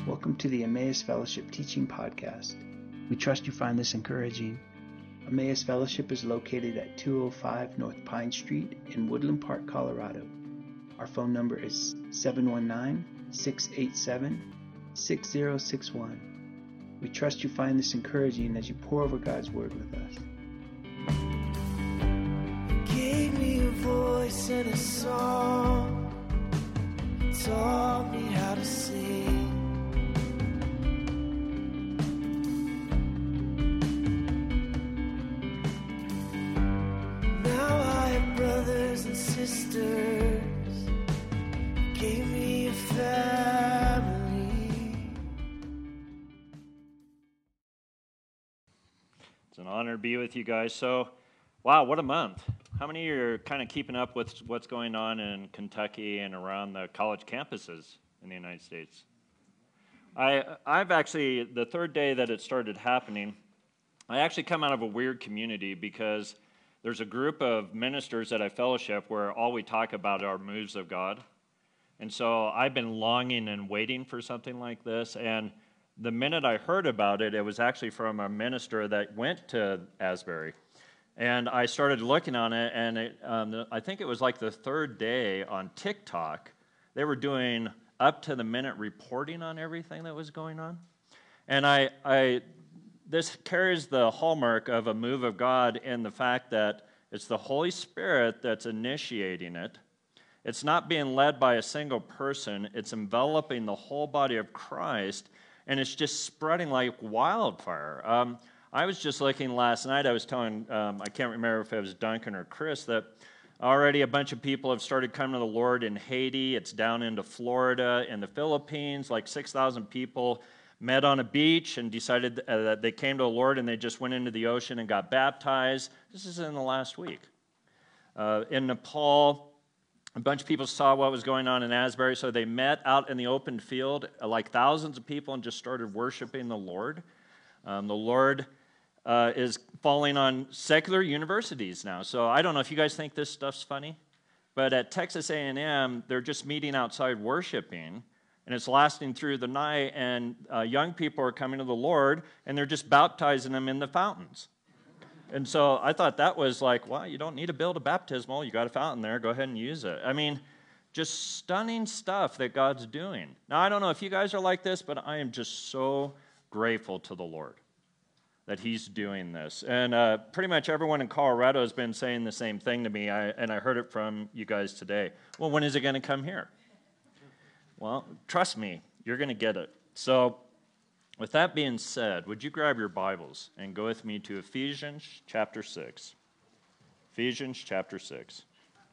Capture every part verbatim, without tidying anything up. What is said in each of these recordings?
Welcome to the Emmaus Fellowship Teaching Podcast. We trust you find this encouraging. Emmaus Fellowship is located at two oh five North Pine Street in Woodland Park, Colorado. Our phone number is seven one nine, six eight seven, six zero six one. We trust you find this encouraging as you pour over God's Word with us. Gave me a voice and a song, taught me how to sing. Brothers and sisters, gave me a family. It's an honor to be with you guys. So, wow, what a month. How many of you are kind of keeping up with what's going on in Kentucky and around the college campuses in the United States? I, I've actually, the third day that it started happening, I actually come out of a weird community because there's a group of ministers at I fellowship where all we talk about are moves of God. And so I've been longing and waiting for something like this. And the minute I heard about it, it was actually from a minister that went to Asbury. And I started looking on it, and it, um, I think it was like the third day on TikTok, they were doing up-to-the-minute reporting on everything that was going on. And I... I This carries the hallmark of a move of God in the fact that it's the Holy Spirit that's initiating it. It's not being led by a single person. It's enveloping the whole body of Christ, and it's just spreading like wildfire. Um, I was just looking last night. I was telling, um, I can't remember if it was Duncan or Chris, that already a bunch of people have started coming to the Lord in Haiti. It's down into Florida, in the Philippines, like six thousand people met on a beach and decided uh, that they came to the Lord, and they just went into the ocean and got baptized. This is in the last week. Uh, in Nepal, a bunch of people saw what was going on in Asbury, so they met out in the open field, uh, like thousands of people, and just started worshiping the Lord. Um, the Lord uh, is falling on secular universities now. So I don't know if you guys think this stuff's funny, but at Texas A and M, they're just meeting outside worshiping, and it's lasting through the night, and uh, young people are coming to the Lord, and they're just baptizing them in the fountains. And so I thought that was like, well, you don't need to build a baptismal. You got a fountain there. Go ahead and use it. I mean, just stunning stuff that God's doing. Now, I don't know if you guys are like this, but I am just so grateful to the Lord that He's doing this. And uh, pretty much everyone in Colorado has been saying the same thing to me, I, and I heard it from you guys today. Well, when is it going to come here? Well, trust me, you're going to get it. So, with that being said, would you grab your Bibles and go with me to Ephesians chapter six? Ephesians chapter six.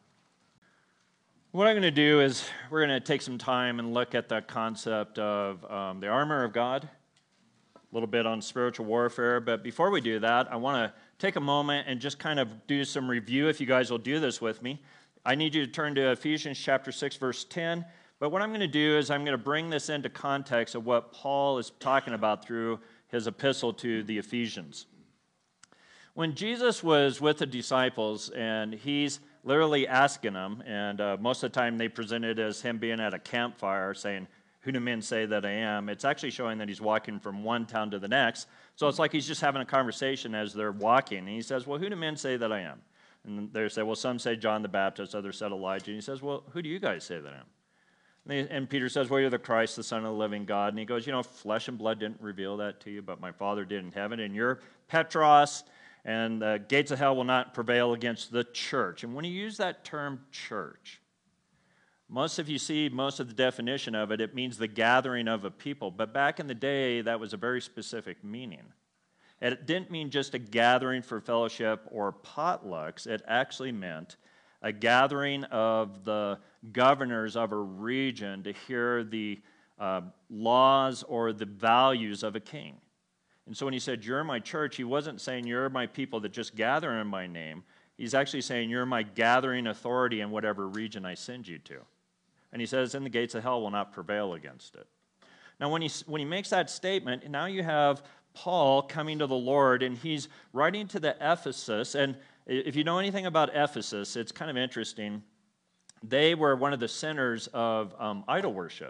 What I'm going to do is we're going to take some time and look at the concept of um, the armor of God, a little bit on spiritual warfare. But before we do that, I want to take a moment and just kind of do some review, if you guys will do this with me. I need you to turn to Ephesians chapter six, verse ten. But what I'm going to do is I'm going to bring this into context of what Paul is talking about through his epistle to the Ephesians. When Jesus was with the disciples, and he's literally asking them, and uh, most of the time they present it as him being at a campfire saying, "Who do men say that I am?" It's actually showing that he's walking from one town to the next. So it's like he's just having a conversation as they're walking. And he says, "Well, who do men say that I am?" And they say, "Well, some say John the Baptist, others said Elijah." And he says, "Well, who do you guys say that I am?" And Peter says, "Well, you're the Christ, the Son of the living God." And he goes, "You know, flesh and blood didn't reveal that to you, but my Father did in heaven. And you're Petros, and the gates of hell will not prevail against the church." And when you use that term church, most of you see most of the definition of it, it means the gathering of a people. But back in the day, that was a very specific meaning. And it didn't mean just a gathering for fellowship or potlucks. It actually meant a gathering of the governors of a region to hear the uh, laws or the values of a king. And so when he said, "You're my church," he wasn't saying, "You're my people that just gather in my name." He's actually saying, "You're my gathering authority in whatever region I send you to." And he says, "And the gates of hell will not prevail against it." Now, when he, when he makes that statement, now you have Paul coming to the Lord, and he's writing to the Ephesus, and if you know anything about Ephesus, it's kind of interesting. They were one of the centers of um, idol worship.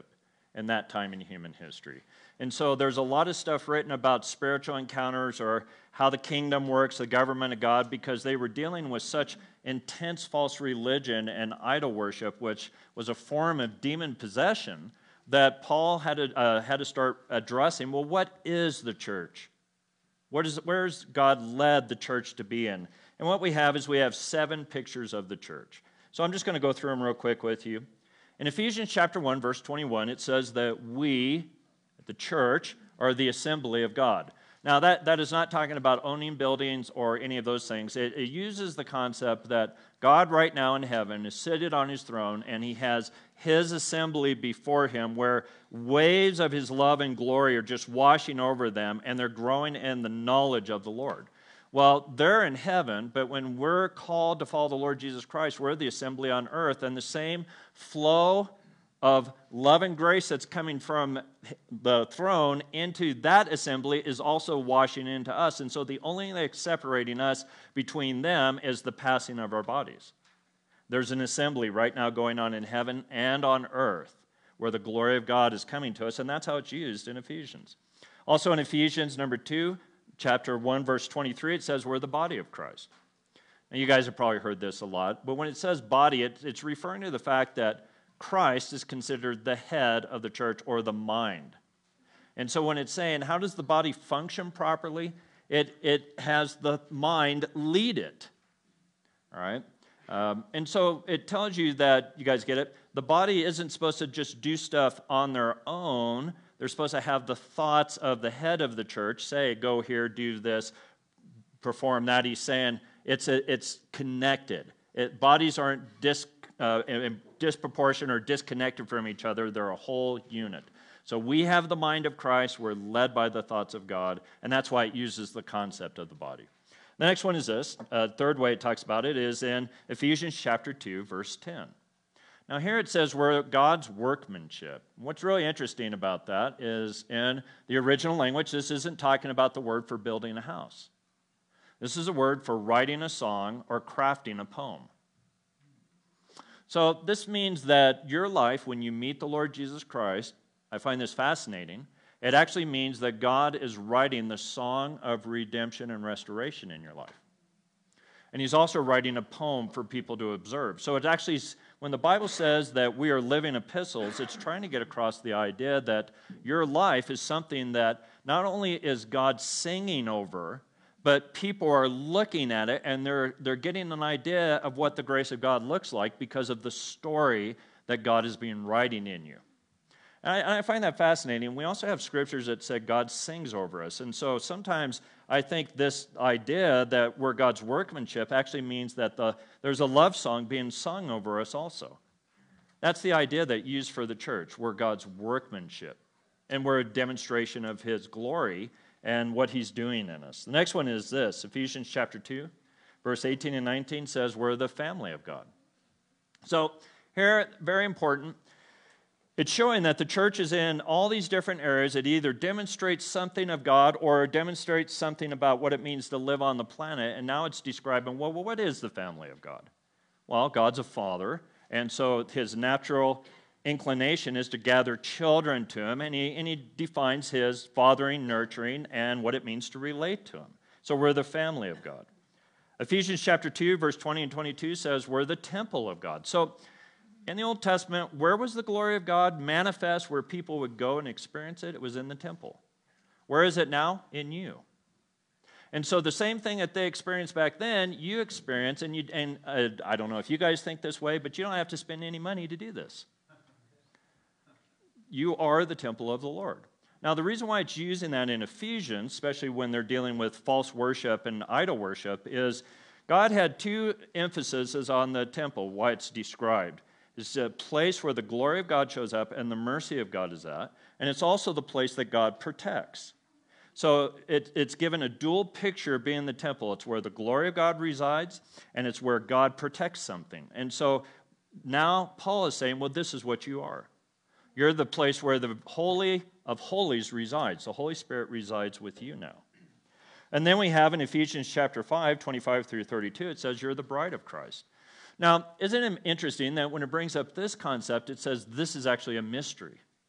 in that time in human history. And so there's a lot of stuff written about spiritual encounters or how the kingdom works, the government of God, because they were dealing with such intense false religion and idol worship, which was a form of demon possession, that Paul had to, uh, had to start addressing, well, what is the church? What is, where's God led the church to be in? And what we have is we have seven pictures of the church. So I'm just going to go through them real quick with you. In Ephesians chapter one, verse twenty-one, it says that we, the church, are the assembly of God. Now, that, that is not talking about owning buildings or any of those things. It, it uses the concept that God right now in heaven is seated on his throne, and he has his assembly before him where waves of his love and glory are just washing over them, and they're growing in the knowledge of the Lord. Well, they're in heaven, but when we're called to follow the Lord Jesus Christ, we're the assembly on earth, and the same flow of love and grace that's coming from the throne into that assembly is also washing into us. And so the only thing that's separating us between them is the passing of our bodies. There's an assembly right now going on in heaven and on earth where the glory of God is coming to us, and that's how it's used in Ephesians. Also in Ephesians number two, chapter one, verse twenty-three, it says we're the body of Christ. Now, you guys have probably heard this a lot, but when it says body, it, it's referring to the fact that Christ is considered the head of the church or the mind. And so when it's saying, how does the body function properly? It, it has the mind lead it. All right? Um, and so it tells you that, you guys get it, the body isn't supposed to just do stuff on their own. They're supposed to have the thoughts of the head of the church, say, go here, do this, perform that. He's saying it's a, it's connected. It, bodies aren't dis, uh, in disproportion or disconnected from each other. They're a whole unit. So we have the mind of Christ. We're led by the thoughts of God, and that's why it uses the concept of the body. The next one is this. Uh, third way it talks about it is in Ephesians chapter two, verse ten. Now here it says we're God's workmanship. What's really interesting about that is in the original language, this isn't talking about the word for building a house. This is a word for writing a song or crafting a poem. So this means that your life, when you meet the Lord Jesus Christ, I find this fascinating, it actually means that God is writing the song of redemption and restoration in your life. And he's also writing a poem for people to observe. So it's actually, when the Bible says that we are living epistles, it's trying to get across the idea that your life is something that not only is God singing over, but people are looking at it and they're, they're getting an idea of what the grace of God looks like because of the story that God has been writing in you. And I, and I find that fascinating. We also have scriptures that say God sings over us. And so sometimes I think this idea that we're God's workmanship actually means that the, there's a love song being sung over us also. That's the idea that used for the church. We're God's workmanship. And we're a demonstration of his glory and what he's doing in us. The next one is this. Ephesians chapter two, verse eighteen and nineteen says we're the family of God. So here, very important, it's showing that the church is in all these different areas. It either demonstrates something of God or demonstrates something about what it means to live on the planet. And now it's describing, well, what is the family of God? Well, God's a father, and so his natural inclination is to gather children to him, and he, and he defines his fathering, nurturing, and what it means to relate to him. So we're the family of God. Ephesians chapter two, verse twenty and twenty-two says we're the temple of God. So in the Old Testament, where was the glory of God manifest where people would go and experience it? It was in the temple. Where is it now? In you. And so the same thing that they experienced back then, you experience, and, you, and uh, I don't know if you guys think this way, but you don't have to spend any money to do this. You are the temple of the Lord. Now, the reason why it's using that in Ephesians, especially when they're dealing with false worship and idol worship, is God had two emphases on the temple, why it's described. It's a place where the glory of God shows up and the mercy of God is at, and it's also the place that God protects. So it, it's given a dual picture of being the temple. It's where the glory of God resides, and it's where God protects something. And so now Paul is saying, well, this is what you are. You're the place where the Holy of Holies resides. The Holy Spirit resides with you now. And then we have in Ephesians chapter five, twenty-five through thirty-two, it says you're the bride of Christ. Now, isn't it interesting that when it brings up this concept, it says this is actually a mystery.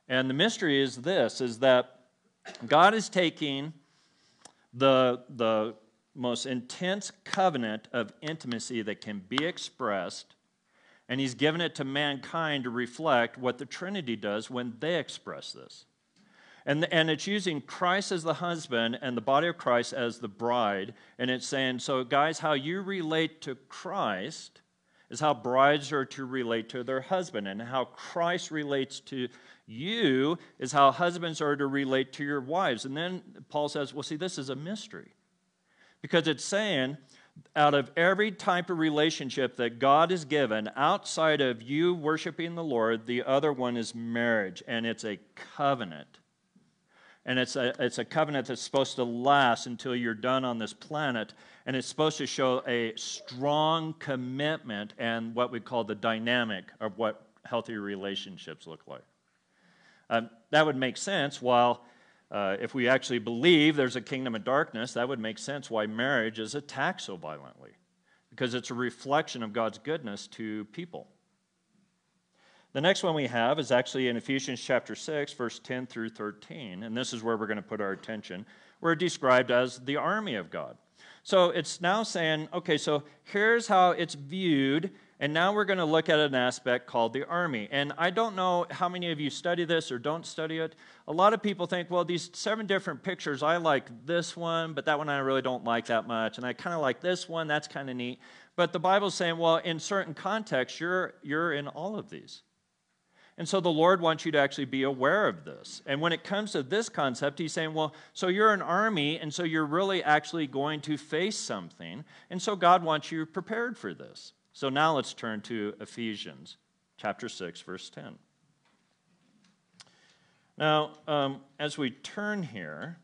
And the mystery is this, is that God is taking the, the most intense covenant of intimacy that can be expressed, and he's given it to mankind to reflect what the Trinity does when they express this. And, and it's using Christ as the husband and the body of Christ as the bride. And it's saying, so guys, how you relate to Christ is how brides are to relate to their husband. And how Christ relates to you is how husbands are to relate to your wives. And then Paul says, well, see, this is a mystery. Because it's saying, out of every type of relationship that God has given, outside of you worshiping the Lord, the other one is marriage. And it's a covenant. And it's a, it's a covenant that's supposed to last until you're done on this planet. And it's supposed to show a strong commitment and what we call the dynamic of what healthy relationships look like. Um, that would make sense. While uh, if we actually believe there's a kingdom of darkness, that would make sense why marriage is attacked so violently. Because it's a reflection of God's goodness to people. The next one we have is actually in Ephesians chapter six, verse ten through thirteen, and this is where we're going to put our attention. We're described as the army of God. So it's now saying, okay, so here's how it's viewed, and now we're going to look at an aspect called the army. And I don't know how many of you study this or don't study it. A lot of people think, well, these seven different pictures, I like this one, but that one I really don't like that much, and I kind of like this one, that's kind of neat. But the Bible's saying, well, in certain contexts, you're, you're in all of these. And so the Lord wants you to actually be aware of this. And when it comes to this concept, he's saying, well, so you're an army, and so you're really actually going to face something. And so God wants you prepared for this. So now let's turn to Ephesians chapter six, verse ten. Now, um, as we turn here,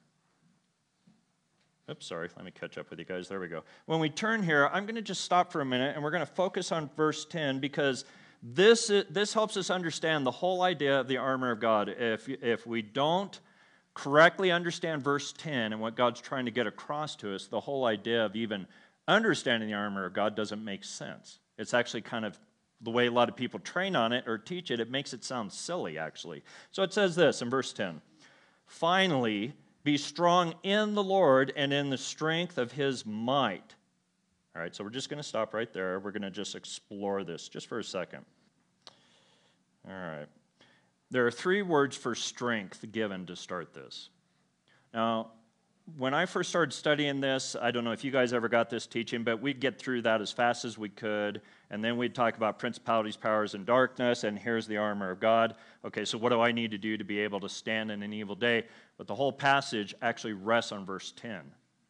oops, sorry, let me catch up with you guys. There we go. When we turn here, I'm going to just stop for a minute, and we're going to focus on verse ten because This, this helps us understand the whole idea of the armor of God. If, if we don't correctly understand verse ten and what God's trying to get across to us, the whole idea of even understanding the armor of God doesn't make sense. It's actually kind of the way a lot of people train on it or teach it, it makes it sound silly, actually. So it says this in verse ten. Finally, be strong in the Lord and in the strength of his might. All right, so we're just going to stop right there. We're going to just explore this just for a second. All right. There are three words for strength given to start this. Now, when I first started studying this, I don't know if you guys ever got this teaching, but we'd get through that as fast as we could, and then we'd talk about principalities, powers, and darkness, and here's the armor of God. Okay, so what do I need to do to be able to stand in an evil day? But the whole passage actually rests on verse ten.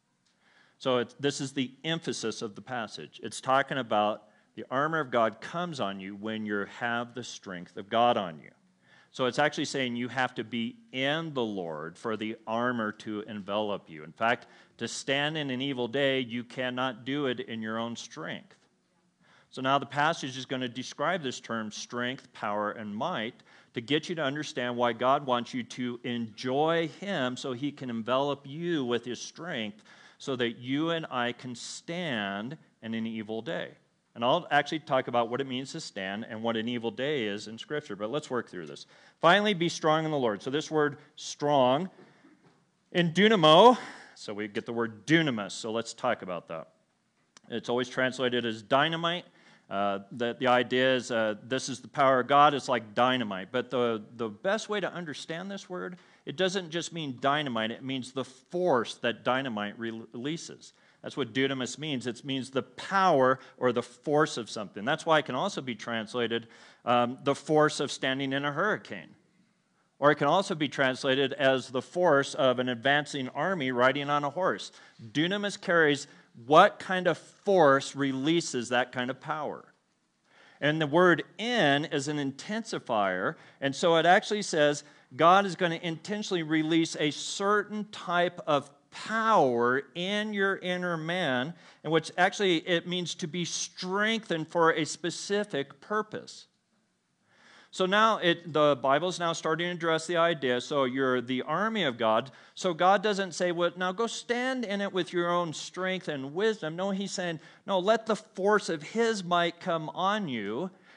So it's, this is the emphasis of the passage. It's talking about the armor of God comes on you when you have the strength of God on you. So it's actually saying you have to be in the Lord for the armor to envelop you. In fact, to stand in an evil day, you cannot do it in your own strength. So now the passage is going to describe this term, strength, power, and might, to get you to understand why God wants you to enjoy him so he can envelop you with his strength so that you and I can stand in an evil day. And I'll actually talk about what it means to stand and what an evil day is in Scripture, but let's work through this. Finally, be strong in the Lord. So this word strong, in dunamo, so we get the word dunamis, so let's talk about that. It's always translated as dynamite. Uh, the, the idea is uh, this is the power of God. It's like dynamite. But the, the best way to understand this word, it doesn't just mean dynamite. It means the force that dynamite re- releases. That's what dunamis means. It means the power or the force of something. That's why it can also be translated um, the force of standing in a hurricane. Or it can also be translated as the force of an advancing army riding on a horse. Dunamis carries what kind of force releases that kind of power. And the word in is an intensifier, and so it actually says God is going to intentionally release a certain type of power in your inner man, in which actually it means to be strengthened for a specific purpose. So now it, the Bible is now starting to address the idea, so you're the army of God. So God doesn't say, well, now go stand in it with your own strength and wisdom. No, he's saying, no, let the force of his might come on you.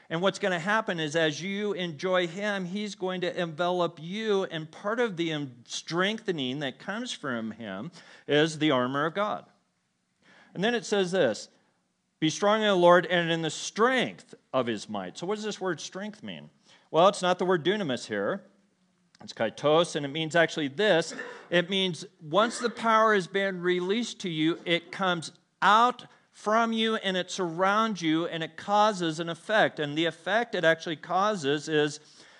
And what's going to happen is as you enjoy him, he's going to envelop you. And part of the strengthening that comes from him is the armor of God. And then it says this, be strong in the Lord and in the strength of his might. So what does this word strength mean? Well, it's not the word dunamis here. It's kaitos, and it means actually this. It means once the power has been released to you, it comes out from you and it surrounds you and it causes an effect. And the effect it actually causes is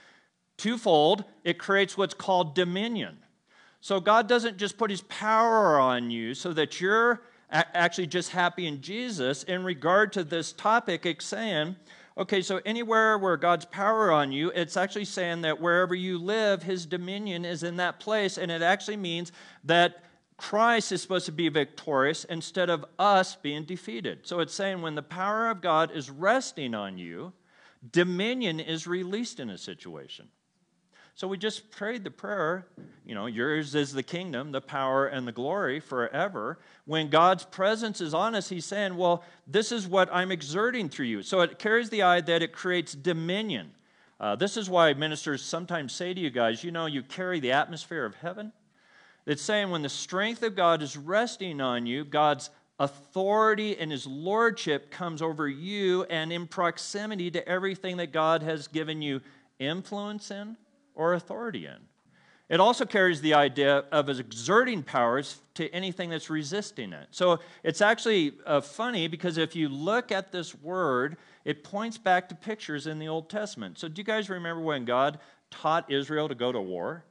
twofold. It creates what's called dominion. So God doesn't just put his power on you so that you're actually just happy in Jesus. In regard to this topic, it's saying, okay, so anywhere where God's power on you, it's actually saying that wherever you live, his dominion is in that place. And it actually means that Christ is supposed to be victorious instead of us being defeated. So it's saying when the power of God is resting on you, dominion is released in a situation. So we just prayed the prayer, you know, yours is the kingdom, the power, and the glory forever. When God's presence is on us, he's saying, well, this is what I'm exerting through you. So it carries the idea that it creates dominion. Uh, this is why ministers sometimes say to you guys, you know, you carry the atmosphere of heaven. It's saying when the strength of God is resting on you, God's authority and his lordship comes over you and in proximity to everything that God has given you influence in or authority in. It also carries the idea of exerting powers to anything that's resisting it. So it's actually uh, funny because if you look at this word, it points back to pictures in the Old Testament. So do you guys remember when God taught Israel to go to war?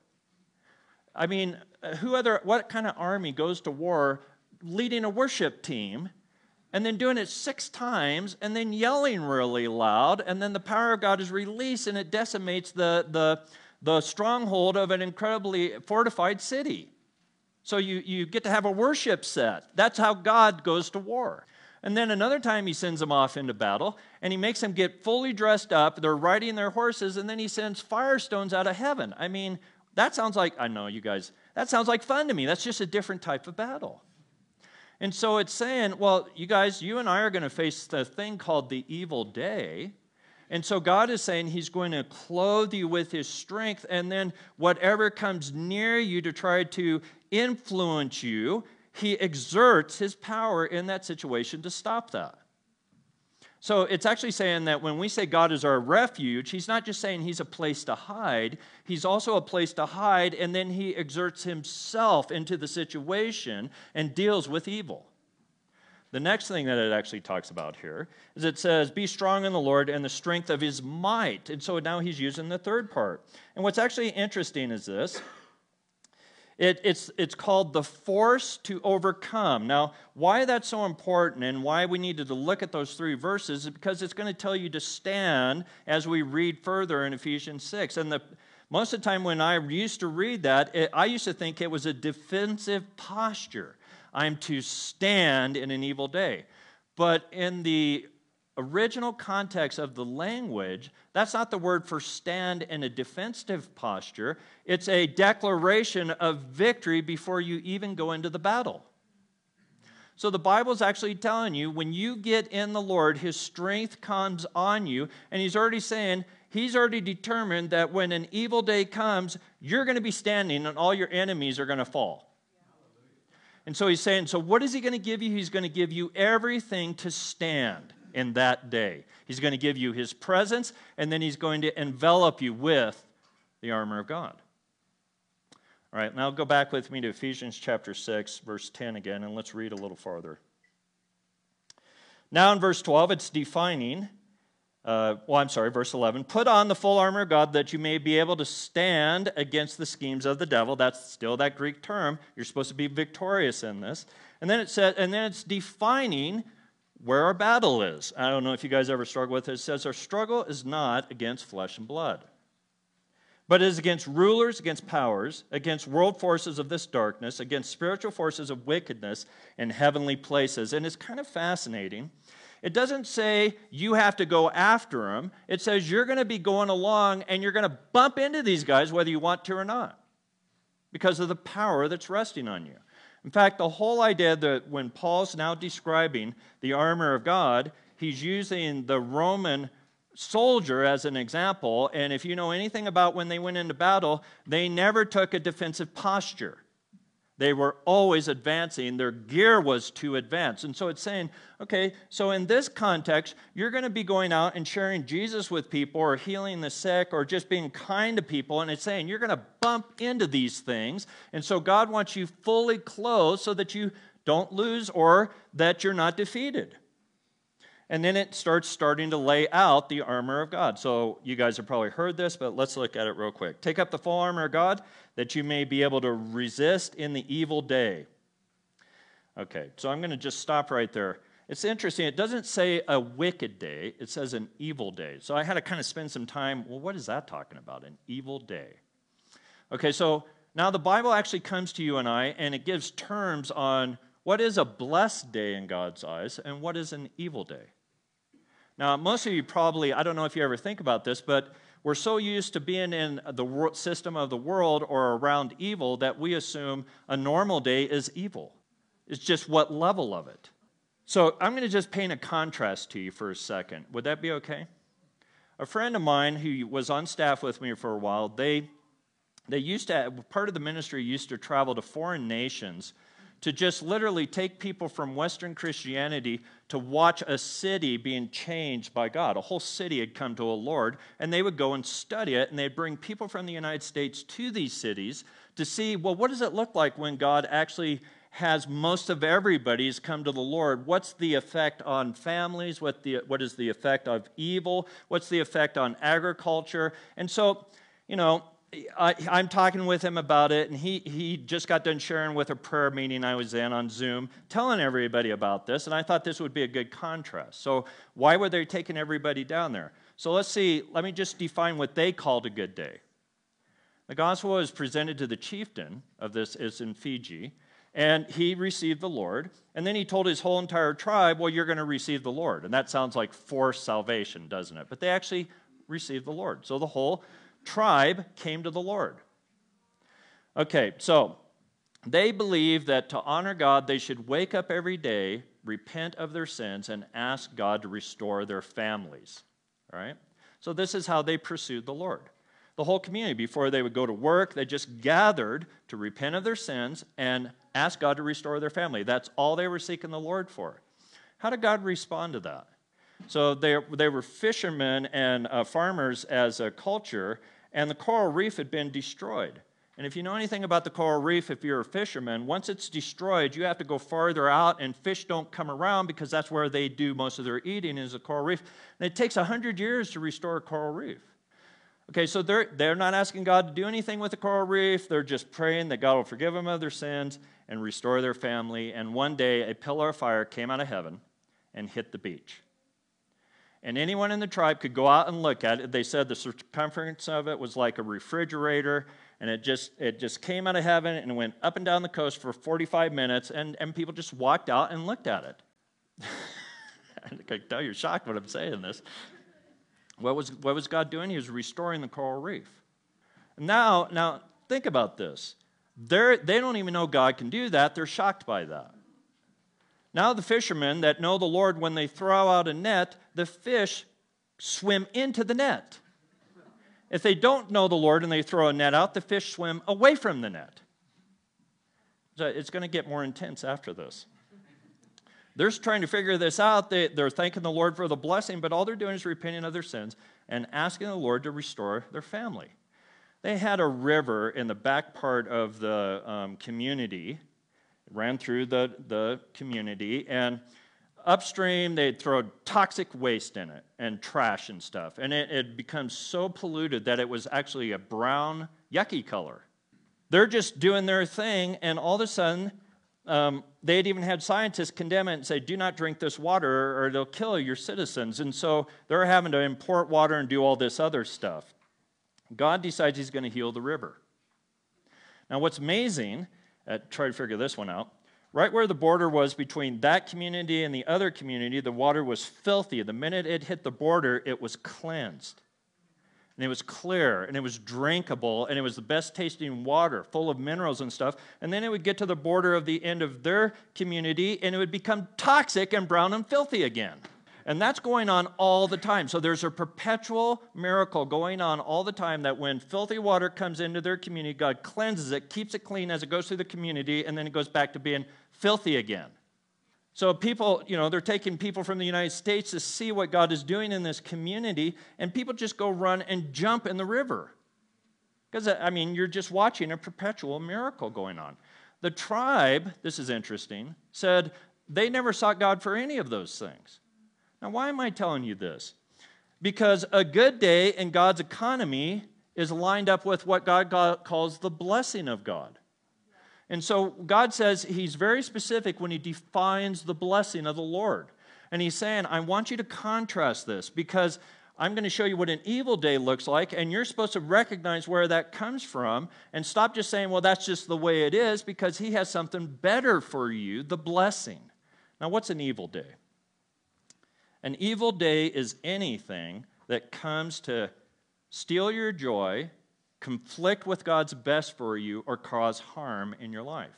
I mean, who other, what kind of army goes to war leading a worship team and then doing it six times and then yelling really loud, and then the power of God is released and it decimates the, the, the stronghold of an incredibly fortified city. So you, you get to have a worship set. That's how God goes to war. And then another time he sends them off into battle, and he makes them get fully dressed up. They're riding their horses, and then he sends firestones out of heaven. I mean, that sounds like, I know you guys, that sounds like fun to me. That's just a different type of battle. And so it's saying, well, you guys, you and I are going to face the thing called the evil day. And so God is saying he's going to clothe you with his strength, and then whatever comes near you to try to influence you, he exerts his power in that situation to stop that. So it's actually saying that when we say God is our refuge, he's not just saying he's a place to hide. He's also a place to hide, and then he exerts himself into the situation and deals with evil. The next thing that it actually talks about here is it says, be strong in the Lord and the strength of his might. And so now he's using the third part. And what's actually interesting is this. It, it's, it's called the force to overcome. Now, why that's so important and why we needed to look at those three verses is because it's going to tell you to stand as we read further in Ephesians six. And the, most of the time when I used to read that, it, I used to think it was a defensive posture. I'm to stand in an evil day. But in the original context of the language, that's not the word for stand in a defensive posture. It's a declaration of victory before you even go into the battle. So the Bible's actually telling you when you get in the Lord, his strength comes on you, and he's already saying, he's already determined that when an evil day comes, you're going to be standing and all your enemies are going to fall. And so he's saying, so what is he going to give you? He's going to give you everything to stand in that day. He's going to give you his presence, and then he's going to envelop you with the armor of God. All right, now go back with me to Ephesians chapter six, verse ten again, and let's read a little farther. Now in verse twelve, it's defining, uh, well, I'm sorry, verse eleven, put on the full armor of God that you may be able to stand against the schemes of the devil. That's still that Greek term. You're supposed to be victorious in this. And then it says, and then it's defining where our battle is. I don't know if you guys ever struggle with it. It says our struggle is not against flesh and blood, but it is against rulers, against powers, against world forces of this darkness, against spiritual forces of wickedness in heavenly places. And it's kind of fascinating. It doesn't say you have to go after them. It says you're going to be going along and you're going to bump into these guys whether you want to or not because of the power that's resting on you. In fact, the whole idea that when Paul's now describing the armor of God, he's using the Roman soldier as an example, and if you know anything about when they went into battle, they never took a defensive posture. They were always advancing. Their gear was to advance. And so it's saying, okay, so in this context, you're going to be going out and sharing Jesus with people or healing the sick or just being kind to people. And it's saying you're going to bump into these things. And so God wants you fully clothed so that you don't lose or that you're not defeated. And then it starts starting to lay out the armor of God. So you guys have probably heard this, but let's look at it real quick. Take up the full armor of God that you may be able to resist in the evil day. Okay, so I'm going to just stop right there. It's interesting. It doesn't say a wicked day. It says an evil day. So I had to kind of spend some time, well, what is that talking about, an evil day? Okay, so now the Bible actually comes to you and I, and it gives terms on what is a blessed day in God's eyes and what is an evil day. Now, most of you probably, I don't know if you ever think about this, but we're so used to being in the system of the world or around evil that we assume a normal day is evil. It's just what level of it. So I'm going to just paint a contrast to you for a second. Would that be okay? A friend of mine who was on staff with me for a while, they, they used to, part of the ministry used to travel to foreign nations to just literally take people from Western Christianity to watch a city being changed by God. A whole city had come to a Lord, and they would go and study it, and they'd bring people from the United States to these cities to see, well, what does it look like when God actually has most of everybody's come to the Lord? What's the effect on families? What, the, what is the effect of evil? What's the effect on agriculture? And so, you know, I, I'm talking with him about it, and he, he just got done sharing with a prayer meeting I was in on Zoom, telling everybody about this, and I thought this would be a good contrast. So why were they taking everybody down there? So let's see, let me just define what they called a good day. The gospel was presented to the chieftain of this, is in Fiji, and he received the Lord, and then he told his whole entire tribe, well, you're going to receive the Lord. And that sounds like forced salvation, doesn't it? But they actually received the Lord. So the whole tribe came to the Lord. Okay, so they believed that to honor God, they should wake up every day, repent of their sins, and ask God to restore their families. All right? So this is how they pursued the Lord. The whole community, before they would go to work, they just gathered to repent of their sins and ask God to restore their family. That's all they were seeking the Lord for. How did God respond to that? So they, they were fishermen and uh, farmers as a culture, and the coral reef had been destroyed. And if you know anything about the coral reef, if you're a fisherman, once it's destroyed, you have to go farther out, and fish don't come around because that's where they do most of their eating is the coral reef. And it takes one hundred years to restore a coral reef. Okay, so they're, they're not asking God to do anything with the coral reef. They're just praying that God will forgive them of their sins and restore their family. And one day, a pillar of fire came out of heaven and hit the beach. And anyone in the tribe could go out and look at it. They said the circumference of it was like a refrigerator, and it just it just came out of heaven and went up and down the coast for forty-five minutes, and, and people just walked out and looked at it. I can tell you're shocked when I'm saying this. What was, what was God doing? He was restoring the coral reef. Now, now think about this. They're, they don't even know God can do that. They're shocked by that. Now the fishermen that know the Lord, when they throw out a net, the fish swim into the net. If they don't know the Lord and they throw a net out, the fish swim away from the net. So it's going to get more intense after this. They're trying to figure this out. They, they're thanking the Lord for the blessing, but all they're doing is repenting of their sins and asking the Lord to restore their family. They had a river in the back part of the um, community. It ran through the, the community, and upstream they'd throw toxic waste in it and trash and stuff, and it had become so polluted that it was actually a brown, yucky color. They're just doing their thing, and all of a sudden, Um, they had even had scientists condemn it and say, do not drink this water or it'll kill your citizens. And so they're having to import water and do all this other stuff. God decides he's going to heal the river. Now what's amazing, uh, try to figure this one out, right where the border was between that community and the other community, the water was filthy. The minute it hit the border, it was cleansed. And it was clear, and it was drinkable, and it was the best tasting water, full of minerals and stuff. And then it would get to the border of the end of their community, and it would become toxic and brown and filthy again. And that's going on all the time. So there's a perpetual miracle going on all the time that when filthy water comes into their community, God cleanses it, keeps it clean as it goes through the community, and then it goes back to being filthy again. So people, you know, they're taking people from the United States to see what God is doing in this community, and people just go run and jump in the river. Because, I mean, you're just watching a perpetual miracle going on. The tribe, this is interesting, said they never sought God for any of those things. Now, why am I telling you this? Because a good day in God's economy is lined up with what God calls the blessing of God. And so God says he's very specific when he defines the blessing of the Lord. And he's saying, I want you to contrast this because I'm going to show you what an evil day looks like, and you're supposed to recognize where that comes from and stop just saying, well, that's just the way it is, because he has something better for you, the blessing. Now, what's an evil day? An evil day is anything that comes to steal your joy, conflict with God's best for you, or cause harm in your life.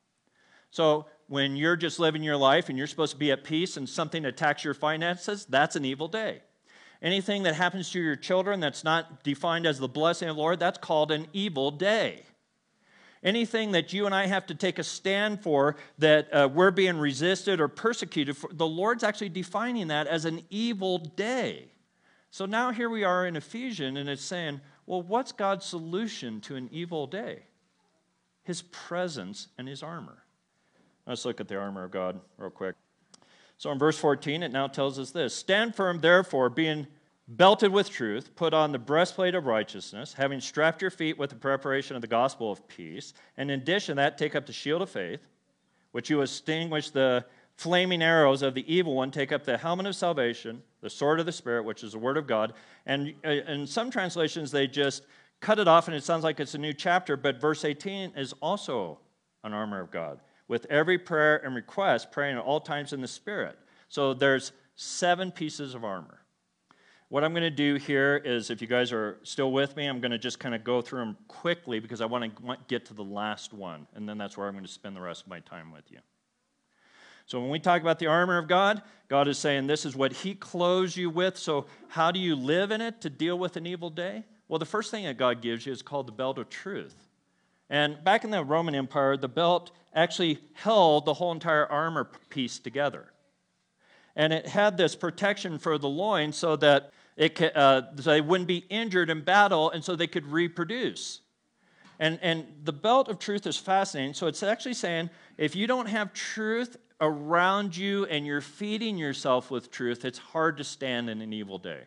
So when you're just living your life and you're supposed to be at peace and something attacks your finances, that's an evil day. Anything that happens to your children that's not defined as the blessing of the Lord, that's called an evil day. Anything that you and I have to take a stand for, that uh, we're being resisted or persecuted for, the Lord's actually defining that as an evil day. So now here we are in Ephesians, and it's saying, well, what's God's solution to an evil day? His presence and his armor. Let's look at the armor of God real quick. So in verse fourteen, it now tells us this: stand firm, therefore, being belted with truth, put on the breastplate of righteousness, having strapped your feet with the preparation of the gospel of peace, and in addition to that, take up the shield of faith, which you extinguish the flaming arrows of the evil one, take up the helmet of salvation, the sword of the Spirit, which is the word of God. And in some translations, they just cut it off, and it sounds like it's a new chapter, but verse eighteen is also an armor of God, with every prayer and request, praying at all times in the Spirit. So there's seven pieces of armor. What I'm going to do here is, if you guys are still with me, I'm going to just kind of go through them quickly because I want to get to the last one, and then that's where I'm going to spend the rest of my time with you. So when we talk about the armor of God, God is saying this is what he clothes you with. So how do you live in it to deal with an evil day? Well, the first thing that God gives you is called the belt of truth. And back in the Roman Empire, the belt actually held the whole entire armor piece together. And it had this protection for the loins so that it could, uh, so they wouldn't be injured in battle, and so they could reproduce. And, and the belt of truth is fascinating. So it's actually saying if you don't have truth around you and you're feeding yourself with truth, it's hard to stand in an evil day.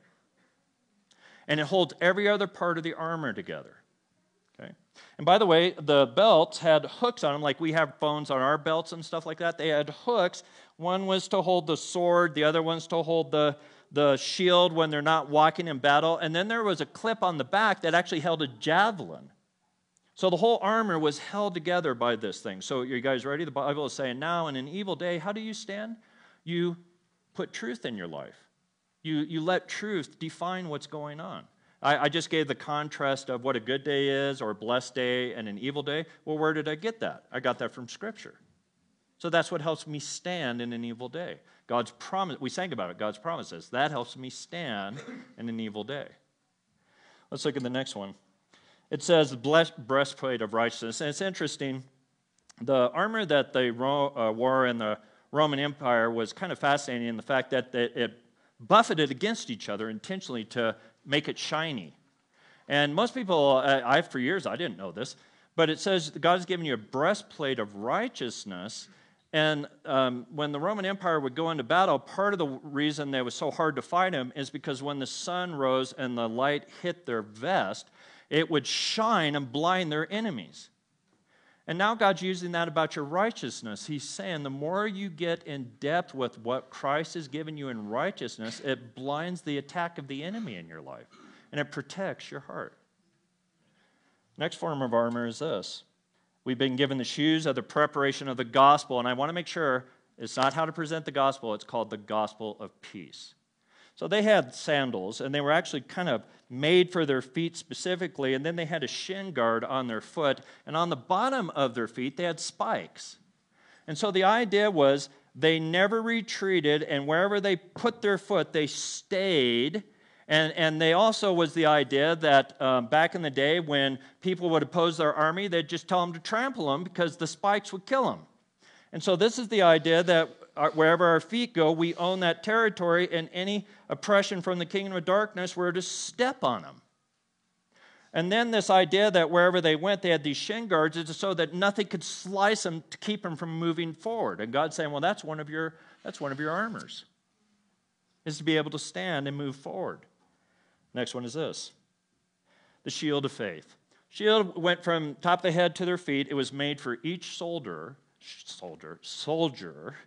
And it holds every other part of the armor together. Okay. And by the way, the belts had hooks on them, like we have phones on our belts and stuff like that. They had hooks. One was to hold the sword. The other one's to hold the, the shield when they're not walking in battle. And then there was a clip on the back that actually held a javelin. So the whole armor was held together by this thing. So you guys ready? The Bible is saying now in an evil day, how do you stand? You put truth in your life. You, you let truth define what's going on. I, I just gave the contrast of what a good day is or a blessed day and an evil day. Well, where did I get that? I got that from Scripture. So that's what helps me stand in an evil day. God's promise, we sang about it, God's promises. That helps me stand in an evil day. Let's look at the next one. It says breastplate of righteousness. And it's interesting. The armor that they uh, wore in the Roman Empire was kind of fascinating in the fact that it buffeted against each other intentionally to make it shiny. And most people, I for years, I didn't know this, but it says God's given you a breastplate of righteousness. And um, when the Roman Empire would go into battle, part of the reason they was so hard to fight him is because when the sun rose and the light hit their vest, it would shine and blind their enemies. And now God's using that about your righteousness. He's saying the more you get in depth with what Christ has given you in righteousness, it blinds the attack of the enemy in your life, and it protects your heart. Next form of armor is this. We've been given the shoes of the preparation of the gospel, and I want to make sure it's not how to present the gospel, it's called the gospel of peace. So they had sandals, and they were actually kind of made for their feet specifically, and then they had a shin guard on their foot, and on the bottom of their feet, they had spikes. And so the idea was They never retreated, and wherever they put their foot, they stayed. And, and they also was the idea that um, back in the day when people would oppose their army, they'd just tell them to trample them because the spikes would kill them. And so this is the idea that our, wherever our feet go, we own that territory, and any oppression from the kingdom of darkness, we're to step on them. And then this idea that wherever they went, they had these shin guards so that nothing could slice them to keep them from moving forward. And God's saying, well, that's one of your, that's one of your armors, is to be able to stand and move forward. Next one is this, the shield of faith. Shield went from top of the head to their feet. It was made for each soldier, soldier, soldier,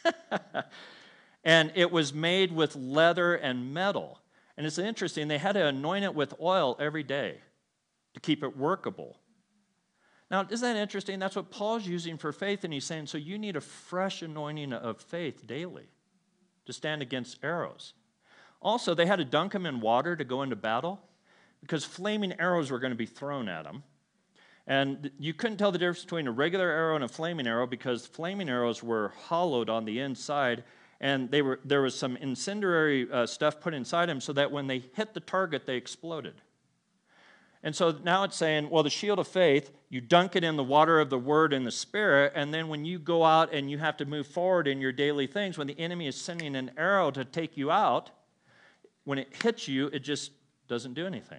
and it was made with leather and metal. And it's interesting, they had to anoint it with oil every day to keep it workable. Now, isn't that interesting? That's what Paul's using for faith, and he's saying, so you need a fresh anointing of faith daily to stand against arrows. Also, they had to dunk them in water to go into battle because flaming arrows were going to be thrown at them. And you couldn't tell the difference between a regular arrow and a flaming arrow because flaming arrows were hollowed on the inside, and they were, there was some incendiary uh, stuff put inside them so that when they hit the target, they exploded. And so now it's saying, well, the shield of faith, you dunk it in the water of the word and the spirit, and then when you go out and you have to move forward in your daily things, when the enemy is sending an arrow to take you out, when it hits you, it just doesn't do anything.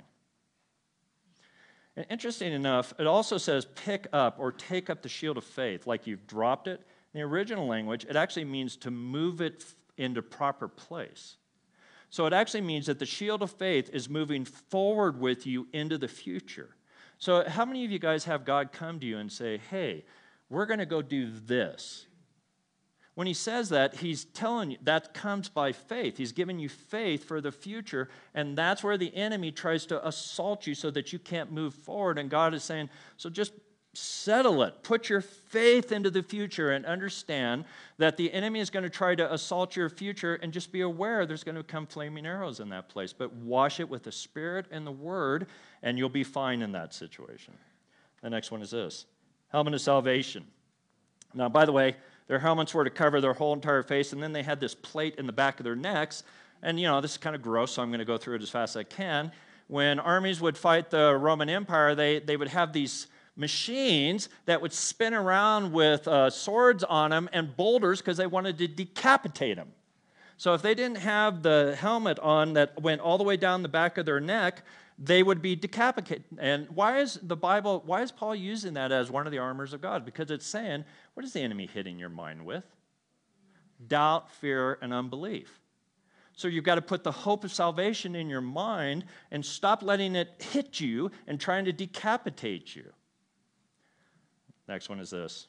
And interesting enough, it also says pick up or take up the shield of faith, like you've dropped it. In the original language, it actually means to move it into proper place. So it actually means that the shield of faith is moving forward with you into the future. So how many of you guys have God come to you and say, hey, we're going to go do this? When he says that, he's telling you that comes by faith. He's giving you faith for the future, and that's where the enemy tries to assault you so that you can't move forward. And God is saying, so just settle it. Put your faith into the future and understand that the enemy is going to try to assault your future, and just be aware there's going to come flaming arrows in that place. But wash it with the Spirit and the Word, and you'll be fine in that situation. The next one is this, helmet of salvation. Now, by the way, their helmets were to cover their whole entire face, and then they had this plate in the back of their necks. And, you know, this is kind of gross, so I'm going to go through it as fast as I can. When armies would fight the Roman Empire, they, they would have these machines that would spin around with uh, swords on them and boulders because they wanted to decapitate them. So if they didn't have the helmet on that went all the way down the back of their neck, they would be decapitated. And why is the Bible, why is Paul using that as one of the armors of God? Because it's saying, what is the enemy hitting your mind with? Doubt, fear, and unbelief. So you've got to put the hope of salvation in your mind and stop letting it hit you and trying to decapitate you. Next one is this.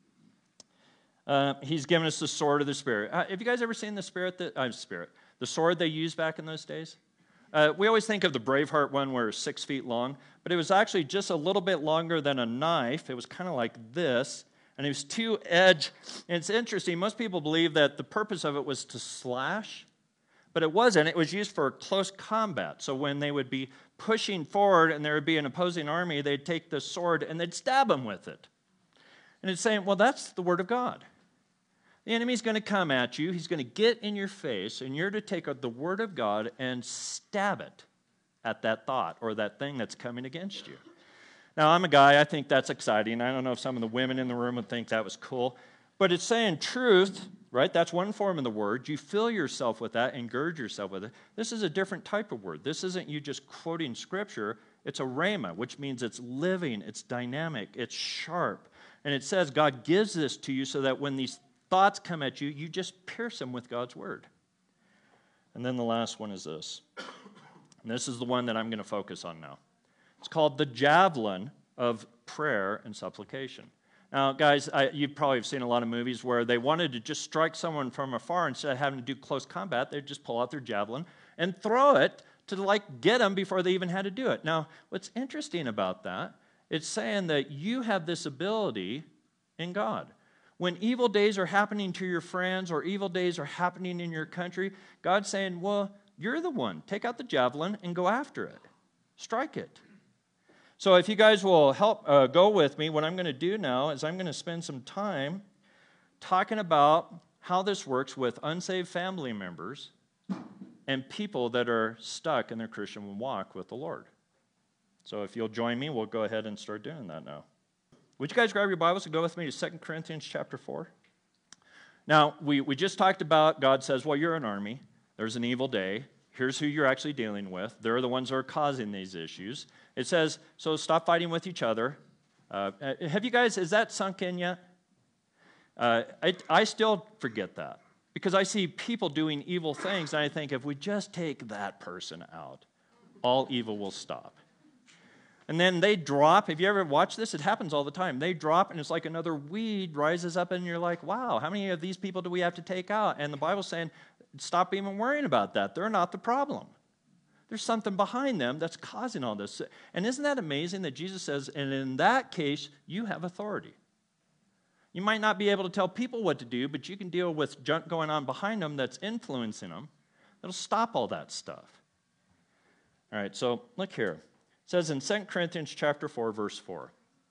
Uh, he's given us the sword of the Spirit. Uh, have you guys ever seen the Spirit? That, uh, Spirit, the sword they used back in those days? Uh, we always think of the Braveheart one where it's six feet long, but it was actually just a little bit longer than a knife. It was kind of like this, and it was two-edged. And it's interesting. Most people believe that the purpose of it was to slash, but it wasn't. It was used for close combat. So when they would be pushing forward and there would be an opposing army, they'd take the sword and they'd stab them with it. And it's saying, well, that's the Word of God. The enemy's going to come at you. He's going to get in your face, and you're to take the Word of God and stab it at that thought or that thing that's coming against you. Now, I'm a guy. I think that's exciting. I don't know if some of the women in the room would think that was cool. But it's saying truth, right? That's one form of the Word. You fill yourself with that and gird yourself with it. This is a different type of word. This isn't you just quoting Scripture. It's a rhema, which means it's living, it's dynamic, it's sharp. And it says God gives this to you so that when these thoughts come at you, you just pierce them with God's Word. And then the last one is this. And this is the one that I'm going to focus on now. It's called the javelin of prayer and supplication. Now, guys, I, you probably have seen a lot of movies where they wanted to just strike someone from afar instead of having to do close combat. They'd just pull out their javelin and throw it to, like, get them before they even had to do it. Now, what's interesting about that, it's saying that you have this ability in God. When evil days are happening to your friends or evil days are happening in your country, God's saying, well, you're the one. Take out the javelin and go after it. Strike it. So if you guys will help uh, go with me, what I'm going to do now is I'm going to spend some time talking about how this works with unsaved family members and people that are stuck in their Christian walk with the Lord. So if you'll join me, we'll go ahead and start doing that now. Would you guys grab your Bibles and go with me to Second Corinthians chapter four? Now, we, we just talked about God says, well, you're an army. There's an evil day. Here's who you're actually dealing with. They're the ones that are causing these issues. It says, so stop fighting with each other. Uh, have you guys, is that sunk in yet? Uh, I, I still forget that because I see people doing evil things, and I think if we just take that person out, all evil will stop. And then they drop. Have you ever watched this? It happens all the time. They drop, and it's like another weed rises up, and you're like, wow, how many of these people do we have to take out? And the Bible's saying, stop even worrying about that. They're not the problem. There's something behind them that's causing all this. And isn't that amazing that Jesus says, and in that case, you have authority. You might not be able to tell people what to do, but you can deal with junk going on behind them that's influencing them. That'll stop all that stuff. All right, so look here. It says in Second Corinthians chapter four, verse four.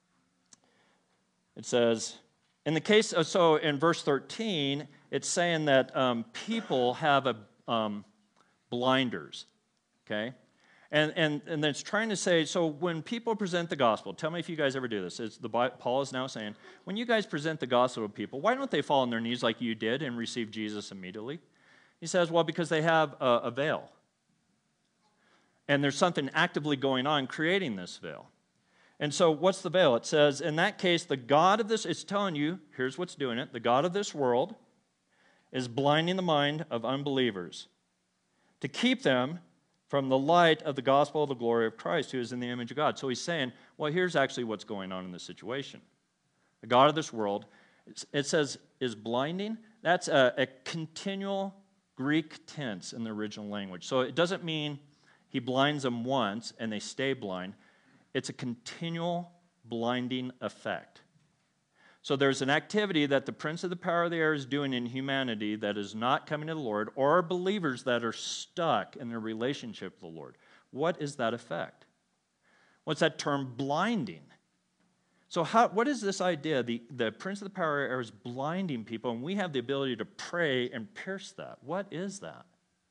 It says, in the case of, so in verse thirteen, it's saying that um, people have a um, blinders, okay? And, and, and then it's trying to say, so when people present the gospel, tell me if you guys ever do this. It's the, Paul is now saying, when you guys present the gospel to people, why don't they fall on their knees like you did and receive Jesus immediately? He says, well, because they have a, a veil. And there's something actively going on creating this veil. And so what's the veil? It says, in that case, the God of this, it's telling you, here's what's doing it. The God of this world is blinding the mind of unbelievers to keep them from the light of the gospel of the glory of Christ, who is in the image of God. So he's saying, well, here's actually what's going on in this situation. The God of this world, it says, is blinding. That's a, a continual Greek tense in the original language. So it doesn't mean he blinds them once and they stay blind. It's a continual blinding effect. So there's an activity that the prince of the power of the air is doing in humanity that is not coming to the Lord, or believers that are stuck in their relationship with the Lord. What is that effect? What's that term blinding? So how, what is this idea? The, the prince of the power of the air is blinding people, and we have the ability to pray and pierce that. What is that?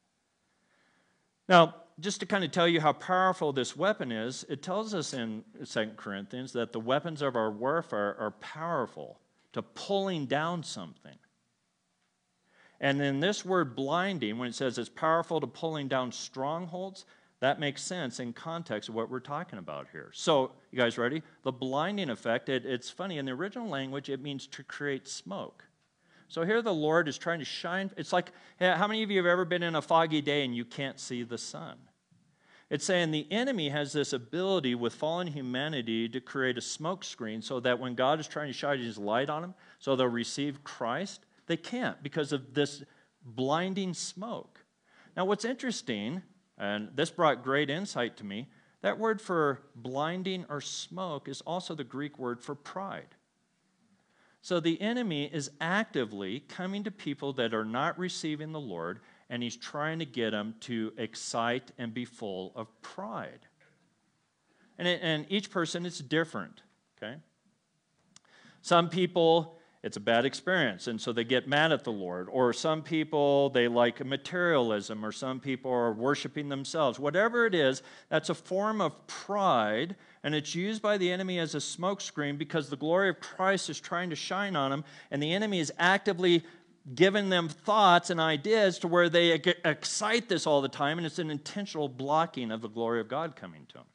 Now, just to kind of tell you how powerful this weapon is, it tells us in Second Corinthians that the weapons of our warfare are powerful to pulling down something. And then this word blinding, when it says it's powerful to pulling down strongholds, that makes sense in context of what we're talking about here. So, you guys ready? The blinding effect, it, it's funny, in the original language, it means to create smoke. So here the Lord is trying to shine. It's like, how many of you have ever been in a foggy day and you can't see the sun? It's saying the enemy has this ability with fallen humanity to create a smoke screen so that when God is trying to shine his light on them so they'll receive Christ, they can't because of this blinding smoke. Now what's interesting, and this brought great insight to me, that word for blinding or smoke is also the Greek word for pride. So the enemy is actively coming to people that are not receiving the Lord, and he's trying to get them to excite and be full of pride. And, it, and each person is different, okay? Some people, it's a bad experience, and so they get mad at the Lord. Or some people, they like materialism, or some people are worshiping themselves. Whatever it is, that's a form of pride, and it's used by the enemy as a smokescreen because the glory of Christ is trying to shine on them, and the enemy is actively giving them thoughts and ideas to where they excite this all the time, and it's an intentional blocking of the glory of God coming to them.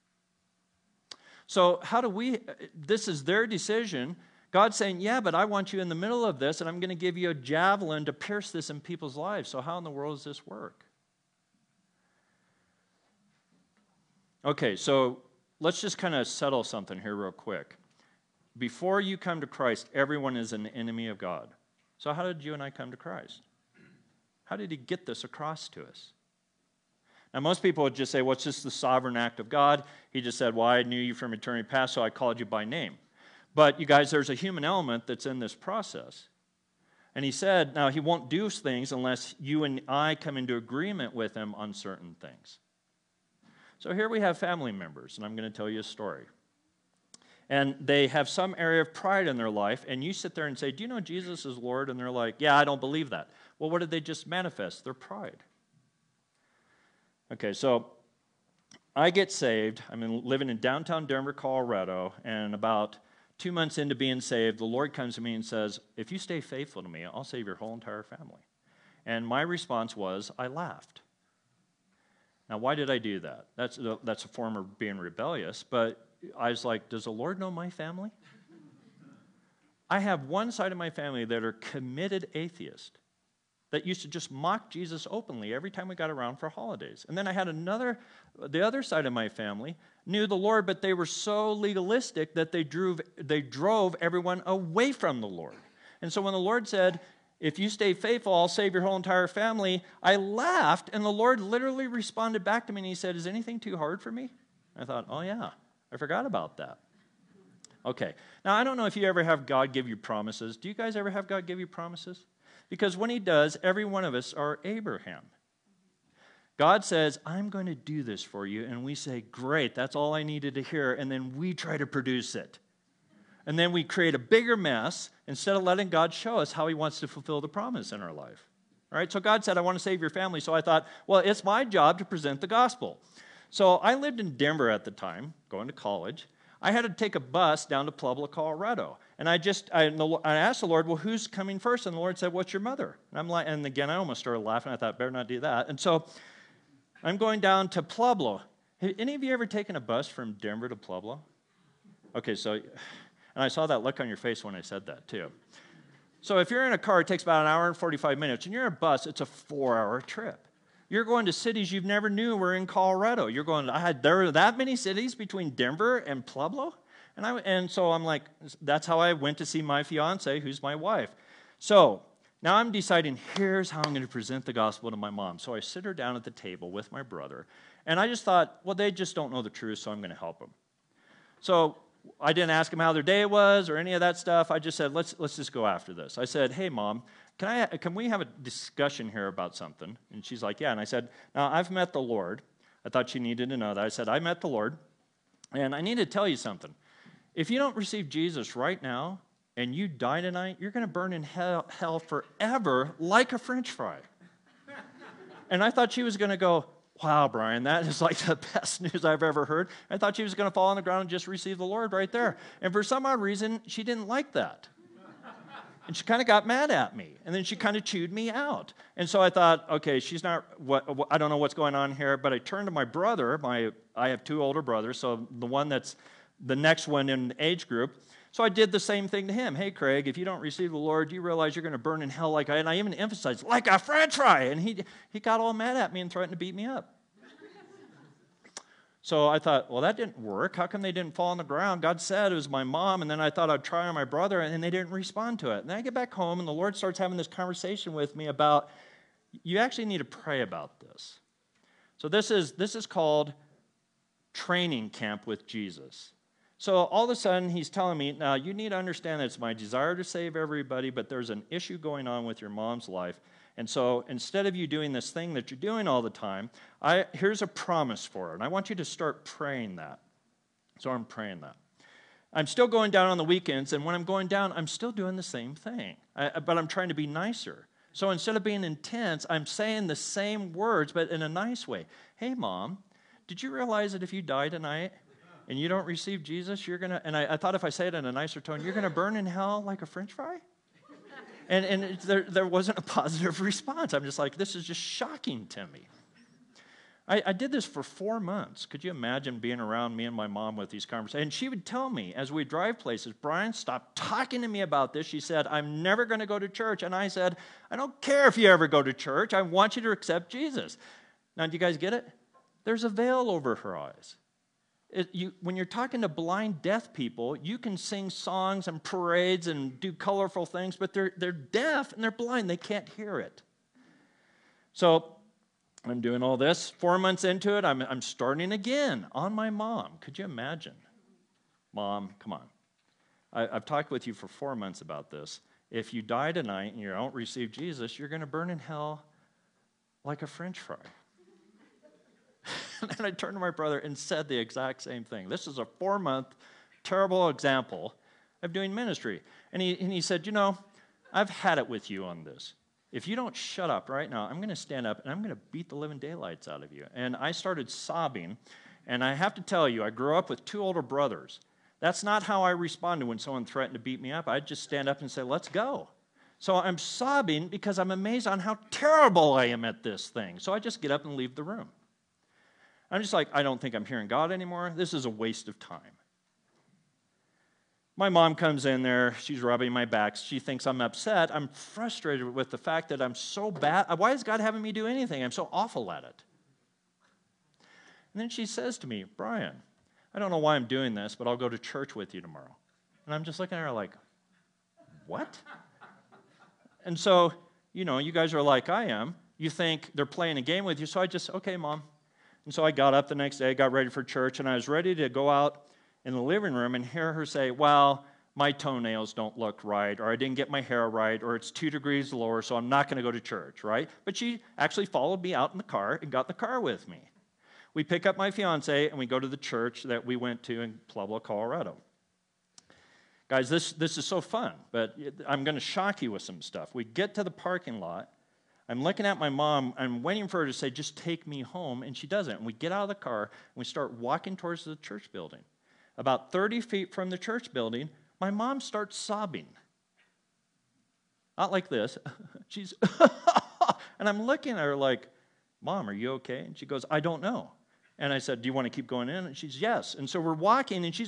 So how do we, this is their decision. God's saying, yeah, but I want you in the middle of this, and I'm going to give you a javelin to pierce this in people's lives. So how in the world does this work? Okay, so let's just kind of settle something here real quick. Before you come to Christ, everyone is an enemy of God. So how did you and I come to Christ? How did he get this across to us? Now, most people would just say, well, it's just the sovereign act of God. He just said, well, I knew you from eternity past, so I called you by name. But, you guys, there's a human element that's in this process. And he said, now, he won't do things unless you and I come into agreement with him on certain things. So here we have family members, and I'm going to tell you a story. and they have some area of pride in their life, and you sit there and say, do you know Jesus is Lord? And they're like, yeah, I don't believe that. Well, what did they just manifest? Their pride. Okay, so I get saved. I'm in, living in downtown Denver, Colorado, and about two months into being saved, the Lord comes to me and says, if you stay faithful to me, I'll save your whole entire family. And my response was, I laughed. Now, why did I do that? That's, that's a form of being rebellious, but I was like, does the Lord know my family? I have one side of my family that are committed atheists that used to just mock Jesus openly every time we got around for holidays. And then I had another, the other side of my family knew the Lord, but they were so legalistic that they drove, they drove everyone away from the Lord. And so when the Lord said, if you stay faithful, I'll save your whole entire family, I laughed, and the Lord literally responded back to me, and he said, is anything too hard for me? I thought, oh yeah, I forgot about that. Okay, now I don't know if you ever have God give you promises. Do you guys ever have God give you promises? Because when he does, every one of us are Abraham. God says, I'm going to do this for you, and we say, great, that's all I needed to hear, and then we try to produce it. And then we create a bigger mess instead of letting God show us how he wants to fulfill the promise in our life. All right, so God said, I want to save your family. So I thought, well, it's my job to present the gospel. So I lived in Denver at the time, going to college. I had to take a bus down to Pueblo, Colorado. And I just, I, I asked the Lord, well, who's coming first? And the Lord said, what's your mother? And I'm like, and again, I almost started laughing. I thought, better not do that. And so I'm going down to Pueblo. Have any of you ever taken a bus from Denver to Pueblo? Okay, so... And I saw that look on your face when I said that, too. So if you're in a car, it takes about an hour and forty-five minutes. And you're in a bus, it's a four-hour trip. You're going to cities you've never knew were in Colorado. You're going, I had, there are that many cities between Denver and Pueblo? And, I, and so I'm like, that's how I went to see my fiance, who's my wife. So now I'm deciding, here's how I'm going to present the gospel to my mom. So I sit her down at the table with my brother. And I just thought, well, they just don't know the truth, so I'm going to help them. So I didn't ask them how their day was or any of that stuff. I just said, let's let's just go after this. I said, hey, Mom, can I can we have a discussion here about something? And she's like, yeah. And I said, now, I've met the Lord. I thought she needed to know that. I said, I met the Lord, and I need to tell you something. If you don't receive Jesus right now and you die tonight, you're going to burn in hell, hell forever like a French fry. And I thought she was going to go, wow, Brian, that is like the best news I've ever heard. I thought she was going to fall on the ground and just receive the Lord right there. And for some odd reason, she didn't like that. And she kind of got mad at me. And then she kind of chewed me out. And so I thought, okay, she's not, what, what, I don't know what's going on here. But I turned to my brother. My I have two older brothers, so the one that's the next one in the age group. So I did the same thing to him. Hey, Craig, if you don't receive the Lord, you realize you're going to burn in hell like I, and I even emphasized, like a French fry. And he, he got all mad at me and threatened to beat me up. So I thought, well, that didn't work. How come they didn't fall on the ground? God said it was my mom, and then I thought I'd try on my brother, and they didn't respond to it. And then I get back home, and the Lord starts having this conversation with me about, you actually need to pray about this. So this is this is called training camp with Jesus. So all of a sudden, he's telling me, now, you need to understand that it's my desire to save everybody, but there's an issue going on with your mom's life. And so instead of you doing this thing that you're doing all the time, I, here's a promise for her. And I want you to start praying that. So I'm praying that. I'm still going down on the weekends, and when I'm going down, I'm still doing the same thing. I, but I'm trying to be nicer. So instead of being intense, I'm saying the same words, but in a nice way. Hey, Mom, did you realize that if you die tonight and you don't receive Jesus, you're going to, and I, I thought if I say it in a nicer tone, you're going to burn in hell like a French fry? And, and it, there, there wasn't a positive response. I'm just like, this is just shocking to me. I, I did this for four months. Could you imagine being around me and my mom with these conversations? And she would tell me as we drive places, Brian, stop talking to me about this. She said, I'm never going to go to church. And I said, I don't care if you ever go to church. I want you to accept Jesus. Now, do you guys get it? There's a veil over her eyes. It, you, when you're talking to blind, deaf people, you can sing songs and parades and do colorful things, but they're, they're deaf and they're blind. They can't hear it. So I'm doing all this. Four months into it, I'm, I'm starting again on my mom. Could you imagine? Mom, come on. I, I've talked with you for four months about this. If you die tonight and you don't receive Jesus, you're going to burn in hell like a French fry. And then I turned to my brother and said the exact same thing. This is a four-month terrible example of doing ministry. And he, and he said, you know, I've had it with you on this. If you don't shut up right now, I'm going to stand up and I'm going to beat the living daylights out of you. And I started sobbing. And I have to tell you, I grew up with two older brothers. That's not how I responded when someone threatened to beat me up. I'd just stand up and say, let's go. So I'm sobbing because I'm amazed on how terrible I am at this thing. So I just get up and leave the room. I'm just like, I don't think I'm hearing God anymore. This is a waste of time. My mom comes in there. She's rubbing my back. She thinks I'm upset. I'm frustrated with the fact that I'm so bad. Why is God having me do anything? I'm so awful at it. And then she says to me, Brian, I don't know why I'm doing this, but I'll go to church with you tomorrow. And I'm just looking at her like, what? And so, you know, you guys are like I am. You think they're playing a game with you. So I just, okay, Mom. And so I got up the next day, got ready for church, and I was ready to go out in the living room and hear her say, well, my toenails don't look right, or I didn't get my hair right, or it's two degrees lower, so I'm not going to go to church, right? But she actually followed me out in the car and got in the car with me. We pick up my fiance, and we go to the church that we went to in Pueblo, Colorado. Guys, this, this is so fun, but I'm going to shock you with some stuff. We get to the parking lot. I'm looking at my mom. I'm waiting for her to say, just take me home, and she doesn't. And we get out of the car, and we start walking towards the church building. About thirty feet from the church building, my mom starts sobbing. Not like this. She's, and I'm looking at her like, Mom, are you okay? And she goes, I don't know. And I said, do you want to keep going in? And she's, yes. And so we're walking, and she's,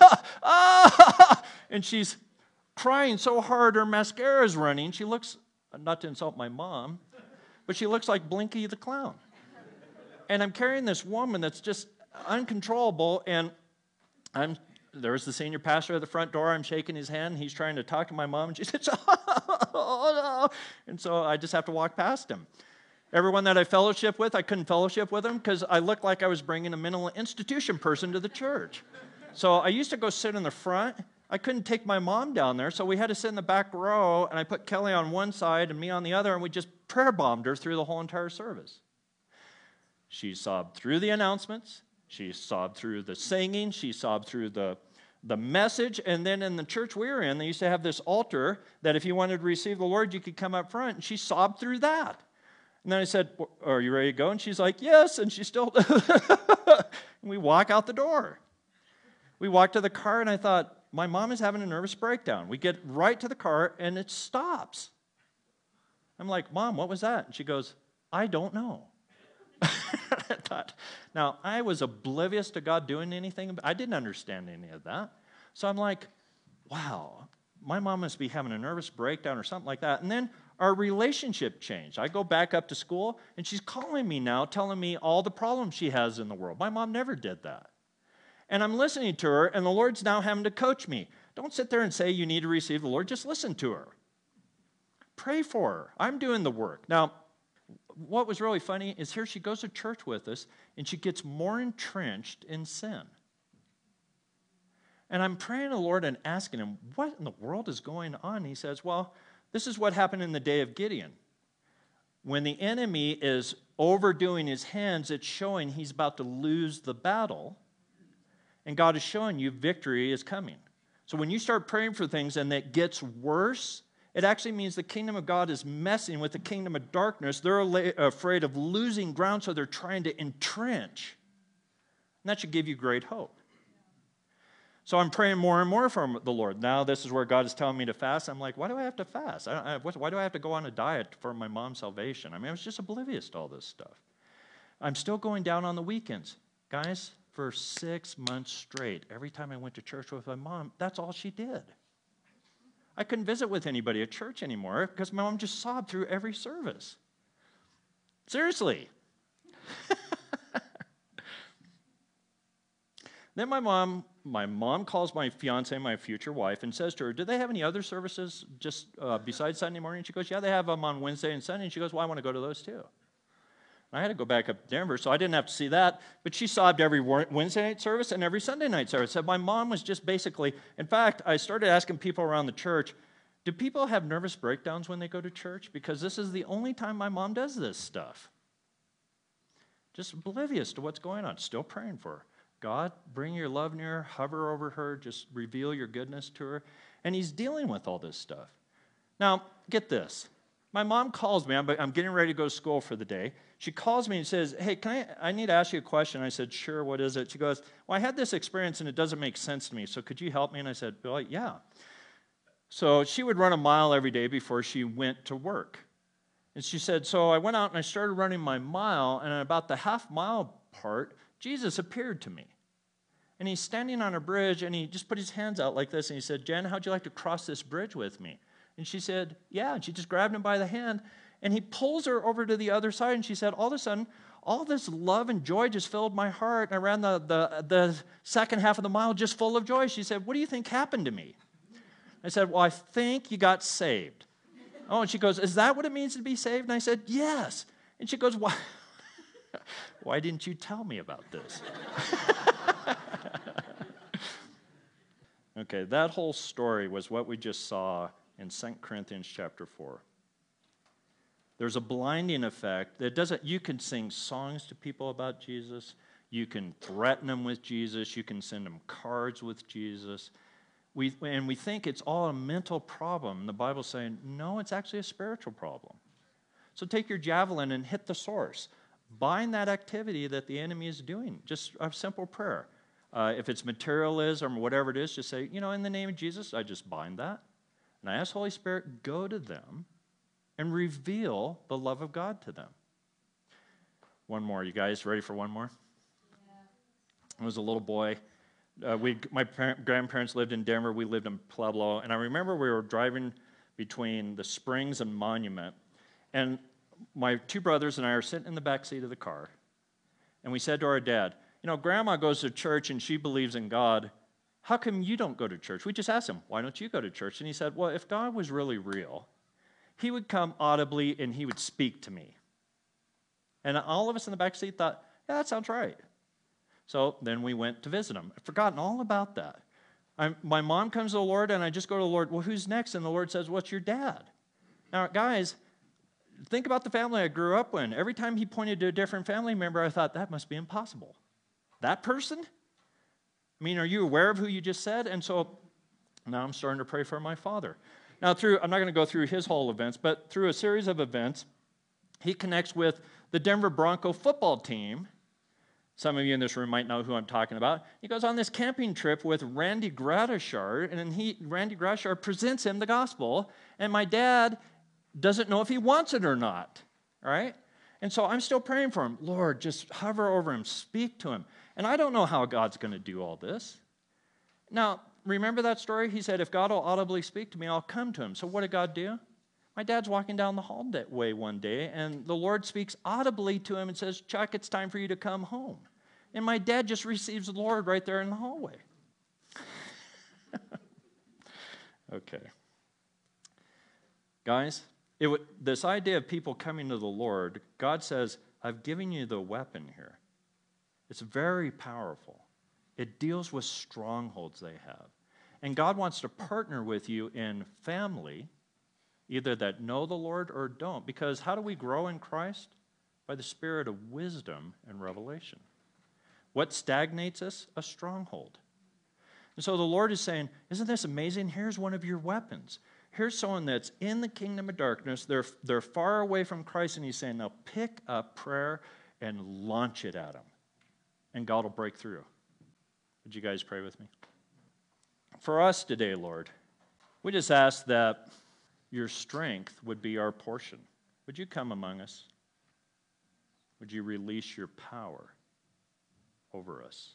and she's crying so hard her mascara is running. She looks, not to insult my mom, but she looks like Blinky the Clown. And I'm carrying this woman that's just uncontrollable, and I'm there's the senior pastor at the front door. I'm shaking his hand. He's trying to talk to my mom, and she says, oh, no. And so I just have to walk past him. Everyone that I fellowship with, I couldn't fellowship with them because I looked like I was bringing a mental institution person to the church. So I used to go sit in the front. I couldn't take my mom down there, so we had to sit in the back row, and I put Kelly on one side and me on the other, and we just prayer bombed her through the whole entire service. She sobbed through the announcements. She sobbed through the singing. She sobbed through the, the message. And then in the church we were in, they used to have this altar that if you wanted to receive the Lord, you could come up front. And she sobbed through that. And then I said, are you ready to go? And she's like, yes. And she still, and we walk out the door. We walk to the car, and I thought, my mom is having a nervous breakdown. We get right to the car, and it stops. I'm like, Mom, what was that? And she goes, I don't know. I thought, now, I was oblivious to God doing anything. I didn't understand any of that. So I'm like, wow, my mom must be having a nervous breakdown or something like that. And then our relationship changed. I go back up to school, and she's calling me now, telling me all the problems she has in the world. My mom never did that. And I'm listening to her, and the Lord's now having to coach me. Don't sit there and say you need to receive the Lord. Just listen to her. Pray for her. I'm doing the work. Now, what was really funny is here she goes to church with us, and she gets more entrenched in sin. And I'm praying to the Lord and asking him, what in the world is going on? He says, well, this is what happened in the day of Gideon. When the enemy is overdoing his hands, it's showing he's about to lose the battle, and God is showing you victory is coming. So when you start praying for things and it gets worse, it actually means the kingdom of God is messing with the kingdom of darkness. They're afraid of losing ground, so they're trying to entrench. And that should give you great hope. So I'm praying more and more for the Lord. Now this is where God is telling me to fast. I'm like, why do I have to fast? I don't, I, why do I have to go on a diet for my mom's salvation? I mean, I was just oblivious to all this stuff. I'm still going down on the weekends. Guys, for six months straight, every time I went to church with my mom, that's all she did. I couldn't visit with anybody at church anymore because my mom just sobbed through every service. Seriously. Then my mom, my mom calls my fiance, my future wife, and says to her, do they have any other services just uh, besides Sunday morning? She goes, yeah, they have them on Wednesday and Sunday. And she goes, well, I want to go to those too. I had to go back up to Denver, so I didn't have to see that. But she sobbed every Wednesday night service and every Sunday night service. So my mom was just basically, in fact, I started asking people around the church, do people have nervous breakdowns when they go to church? Because this is the only time my mom does this stuff. Just oblivious to what's going on, still praying for her. God, bring your love near, hover over her, just reveal your goodness to her. And he's dealing with all this stuff. Now, get this. My mom calls me. I'm, I'm getting ready to go to school for the day. She calls me and says, hey, can I, I need to ask you a question. I said, sure, what is it? She goes, well, I had this experience and it doesn't make sense to me, so could you help me? And I said, well, yeah. So she would run a mile every day before she went to work. And she said, so I went out and I started running my mile, and at about the half mile part, Jesus appeared to me. And he's standing on a bridge, and he just put his hands out like this, and he said, Jen, how'd you like to cross this bridge with me? And she said, yeah. And she just grabbed him by the hand, and he pulls her over to the other side, and she said, all of a sudden, all this love and joy just filled my heart, and I ran the, the, the second half of the mile just full of joy. She said, what do you think happened to me? I said, well, I think you got saved. Oh, and she goes, is that what it means to be saved? And I said, yes. And she goes, why, why didn't you tell me about this? Okay, that whole story was what we just saw in Second Corinthians chapter four. There's a blinding effect that doesn't, you can sing songs to people about Jesus, you can threaten them with Jesus, you can send them cards with Jesus. We, and we think it's all a mental problem. The Bible's saying, no, it's actually a spiritual problem. So take your javelin and hit the source. Bind that activity that the enemy is doing. Just a simple prayer. Uh, if it's materialism or whatever it is, just say, you know, in the name of Jesus, I just bind that. And I ask Holy Spirit, go to them and reveal the love of God to them. One more. You guys ready for one more? Yeah. I was a little boy. Uh, we, my parent, grandparents lived in Denver. We lived in Pueblo. And I remember we were driving between the Springs and Monument. And my two brothers and I are sitting in the back seat of the car. And we said to our dad, you know, Grandma goes to church and she believes in God. How come you don't go to church? We just asked him, why don't you go to church? And he said, well, if God was really real, he would come audibly and he would speak to me. And all of us in the back seat thought, yeah, that sounds right. So then we went to visit him. I'd forgotten all about that. I'm, my mom comes to the Lord, and I just go to the Lord, well, who's next? And the Lord says, what's your dad? Now, guys, think about the family I grew up in. Every time he pointed to a different family member, I thought, that must be impossible. That person? I mean, are you aware of who you just said? And so now I'm starting to pray for my father. Now, through I'm not going to go through his whole events, but through a series of events, he connects with the Denver Bronco football team. Some of you in this room might know who I'm talking about. He goes on this camping trip with Randy Gradishar, and he, Randy Gradishar presents him the gospel, and my dad doesn't know if he wants it or not, all right? And so I'm still praying for him. Lord, just hover over him, speak to him. And I don't know how God's going to do all this. Now, remember that story? He said, if God will audibly speak to me, I'll come to him. So what did God do? My dad's walking down the hallway one day, and the Lord speaks audibly to him and says, Chuck, it's time for you to come home. And my dad just receives the Lord right there in the hallway. Okay. Guys, it w- this idea of people coming to the Lord, God says, I've given you the weapon here. It's very powerful. It deals with strongholds they have. And God wants to partner with you in family, either that know the Lord or don't. Because how do we grow in Christ? By the spirit of wisdom and revelation. What stagnates us? A stronghold. And so the Lord is saying, isn't this amazing? Here's one of your weapons. Here's someone that's in the kingdom of darkness. They're, they're far away from Christ, and he's saying, now pick up prayer and launch it at them. And God will break through. Would you guys pray with me? For us today, Lord, we just ask that your strength would be our portion. Would you come among us? Would you release your power over us?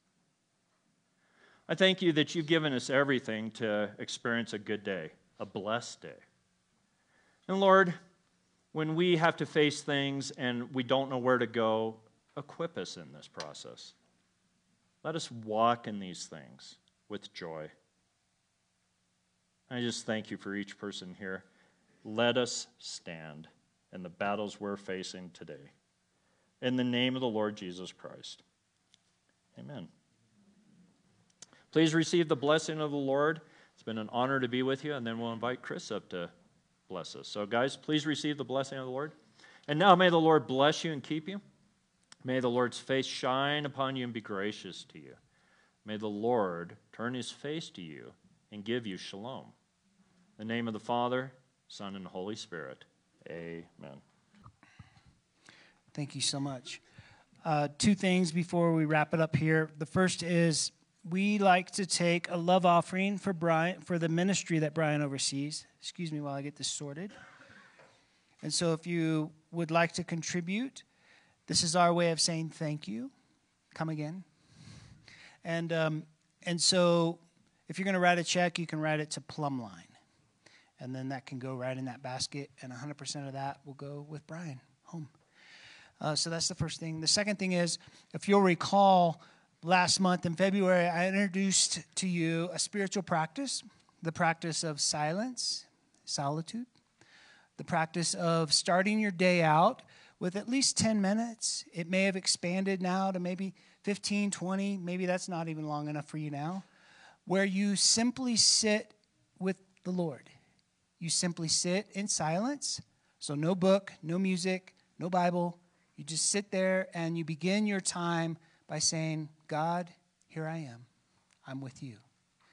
I thank you that you've given us everything to experience a good day, a blessed day. And Lord, when we have to face things and we don't know where to go, equip us in this process. Let us walk in these things with joy. I just thank you for each person here. Let us stand in the battles we're facing today. In the name of the Lord Jesus Christ. Amen. Please receive the blessing of the Lord. It's been an honor to be with you, and then we'll invite Chris up to bless us. So, guys, please receive the blessing of the Lord. And now may the Lord bless you and keep you. May the Lord's face shine upon you and be gracious to you. May the Lord turn his face to you and give you shalom. In the name of the Father, Son, and Holy Spirit. Amen. Thank you so much. Uh, two things before we wrap it up here. The first is we like to take a love offering for Brian, for the ministry that Brian oversees. Excuse me while I get this sorted. And so if you would like to contribute, this is our way of saying thank you. Come again. And um, and so if you're going to write a check, you can write it to Plumline. And then that can go right in that basket, and one hundred percent of that will go with Brian home. Uh, so that's the first thing. The second thing is, if you'll recall, last month in February, I introduced to you a spiritual practice, the practice of silence, solitude, the practice of starting your day out with at least ten minutes. It may have expanded now to maybe fifteen, twenty, maybe that's not even long enough for you now, where you simply sit with the Lord. You simply sit in silence, so no book, no music, no Bible. You just sit there and you begin your time by saying, God, here I am. I'm with you.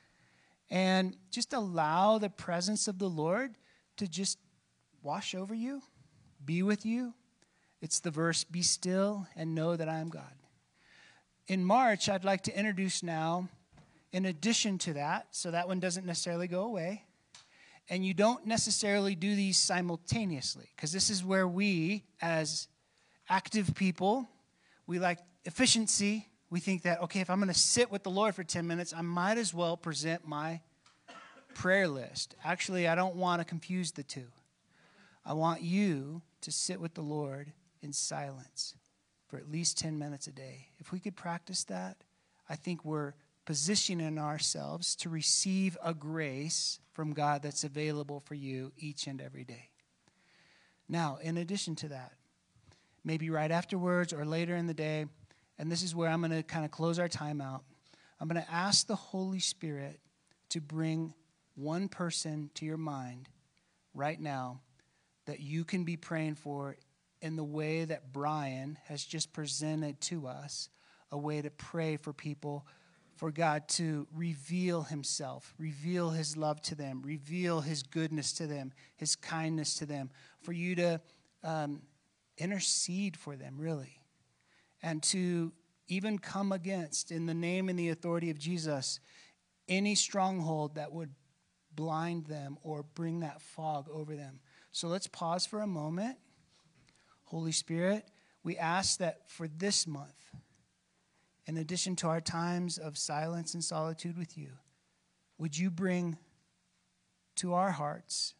And just allow the presence of the Lord to just wash over you, be with you. It's the verse, be still and know that I am God. In March, I'd like to introduce now, in addition to that, so that one doesn't necessarily go away, and you don't necessarily do these simultaneously, because this is where we, as active people, we like efficiency. We think that, okay, if I'm going to sit with the Lord for ten minutes, I might as well present my prayer list. Actually, I don't want to confuse the two. I want you to sit with the Lord in silence for at least ten minutes a day. If we could practice that, I think we're positioning ourselves to receive a grace from God that's available for you each and every day. Now, in addition to that, maybe right afterwards or later in the day, and this is where I'm going to kind of close our time out, I'm going to ask the Holy Spirit to bring one person to your mind right now that you can be praying for in the way that Brian has just presented to us, a way to pray for people, for God to reveal himself, reveal his love to them, reveal his goodness to them, his kindness to them, for you to um, intercede for them, really, and to even come against, in the name and the authority of Jesus, any stronghold that would blind them or bring that fog over them. So let's pause for a moment. Holy Spirit, we ask that for this month, in addition to our times of silence and solitude with you, would you bring to our hearts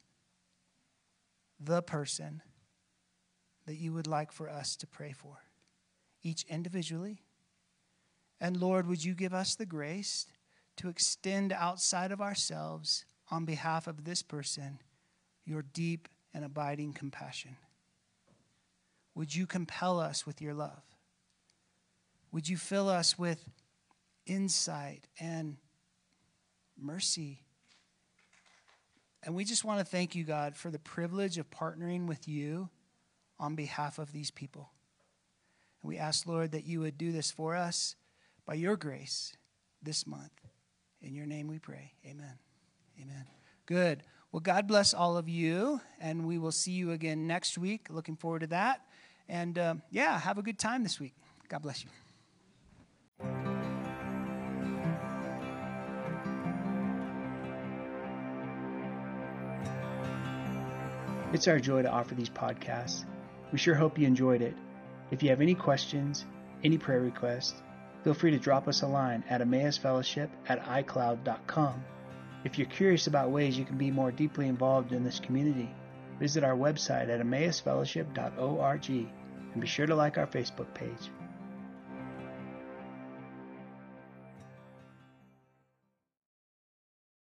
the person that you would like for us to pray for, each individually? And Lord, would you give us the grace to extend outside of ourselves on behalf of this person your deep and abiding compassion? Would you compel us with your love? Would you fill us with insight and mercy? And we just want to thank you, God, for the privilege of partnering with you on behalf of these people. And we ask, Lord, that you would do this for us by your grace this month. In your name we pray. Amen. Amen. Good. Well, God bless all of you, and we will see you again next week. Looking forward to that. And, um, yeah, have a good time this week. God bless you. It's our joy to offer these podcasts. We sure hope you enjoyed it. If you have any questions, any prayer requests, feel free to drop us a line at emmaus fellowship at i cloud dot com. If you're curious about ways you can be more deeply involved in this community, visit our website at emmaus fellowship dot org and be sure to like our Facebook page.